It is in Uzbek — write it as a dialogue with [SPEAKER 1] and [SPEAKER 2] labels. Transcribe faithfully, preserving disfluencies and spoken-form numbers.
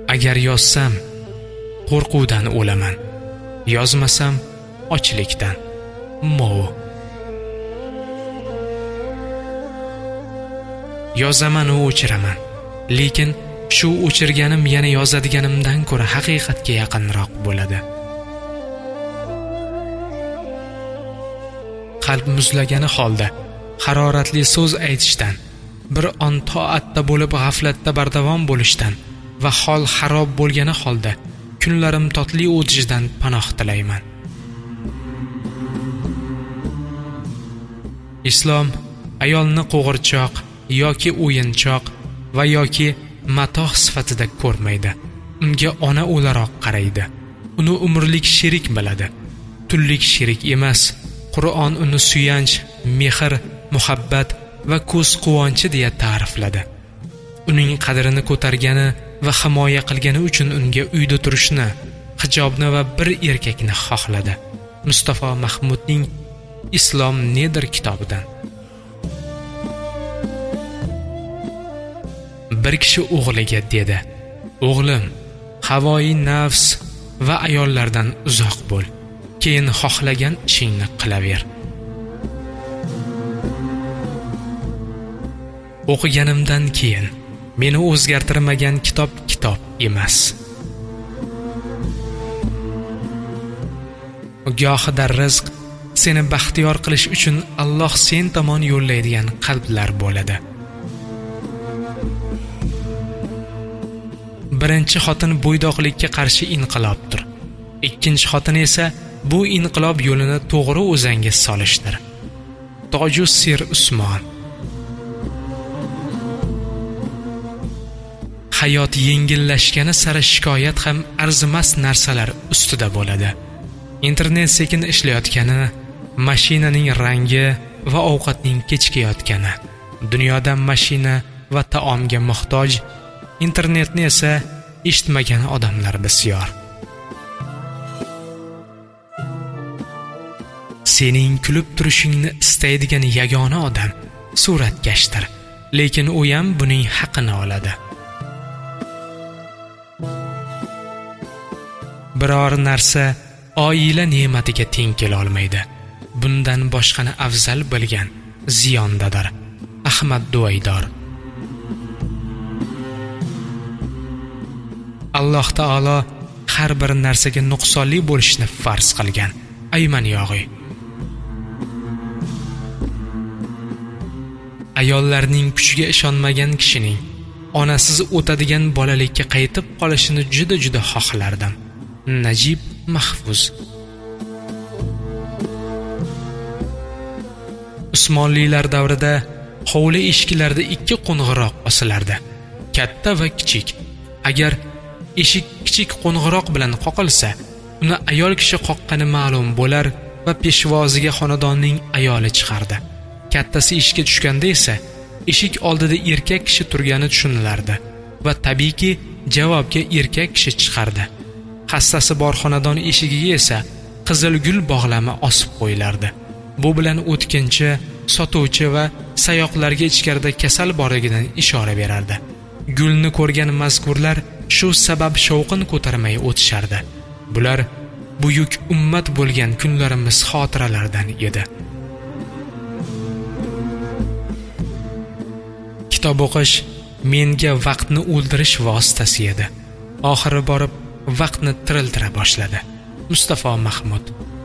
[SPEAKER 1] Agar yozsam qo'rquvdan o'laman, yozmasam ochlikdan. Mo. Yozaman u o'chiraman, lekin shu o'chirganim yana yozadiganimdan ko'ra haqiqatga yaqinroq bo'ladi. Qalb muzlagani holda haroratli so'z aytishdan, bir on toatda bo'lib g'aflatda bardavom bo'lishdan va hol xarob bo'lgani holda kunlarim totli o'tishidan panoh tilayman. Islom ayolni qo'g'irchoq yoki o'yinchoq va yoki matoh sifatida ko'rmaydi. Unga ona o'laroq qaraydi. Uni umrlik sherik biladi. Tunlik sherik emas. Qur'on uni suyanch, mehr, muhabbat va ko'z quvonchi deya ta'rifladi. Uning qadrini ko'targani va himoya qilgani uchun unga uyda turishni, hijobni va bir erkakni xohladi. Mustafa Mahmudning Islom nedir kitobidan. Bir kishi o'g'liga dedi: "O'g'lim, havoi nafs va ayollardan uzoq bo'l. Keyin xohlagan ishingni qilaver." O'qiganimdan keyin meni o'zgartirmagan kitob kitob emas. Gohida rizq seni baxtiyor qilish uchun Alloh sen tomon yo'llaydigan qalblar bo'ladi. Birinchi xotin bo'ydoqlikka qarshi inqilobdir. Ikkinchi xotin esa bu inqilob yo'lini to'g'ri o'zanga solishdir. Tojus Sir Usmon. Hayot yengillashgani sari shikoyat ham arzimas narsalar ustida bo'ladi. Internet sekin ishlayotgani, mashinaning rangi va ovqatning kechikayotgani, dunyoda mashina va taomga muhtoj, internetni esa eshitmagan odamlar bisyor. Sening kulib turishingni istaydigan yagona odam suratkashdir, lekin u ham buning haqini oladi. Biror narsa oila ne'matiga teng kela olmaydi. Bundan boshqani afzal bilgan ziyondadir. Ahmad Duvaydor. Alloh taolo har bir narsaga nuqsonli bo'lishni farz qilgan. Ayman yog'i. Ayollarning kuchiga ishonmagan kishining onasiz o'tadigan bolalikka qaytib qolishini juda-juda xohlardim. Najib Mahfuz. Usmonlilar davrida hovli eshiklarida ikki qo'ng'iroq osilardi, katta va kichik. Agar eshik kichik qo'ng'iroq bilan qoqilsa, uni ayol kishi qoqqani ma'lum bo'lar va peshvoziga xonadonning ayoli chiqardi. Kattasi ishga tushganda esa eshik oldida erkak kishi turgani tushunilardi va tabiiyki javobga erkak kishi chiqardi. Hassasi bor xonadon eshigiga esa qizil gul bog'lama osib qo'yilardi. Bu bilan o'tkinchi, sotuvchi va sayoqlarga ichkarida kasal borligidan ishora berardi. Gulni ko'rgan mazkurlar shu sabab shovqin ko'tarmay o'tishardi. Bular buyuk ummat bo'lgan kunlarimiz xotiralaridan edi. Kitob o'qish menga vaqtni o'ldirish vositasi edi. Oxiri borib vaqtni tiriltira boshladi. Mustafa Mahmud.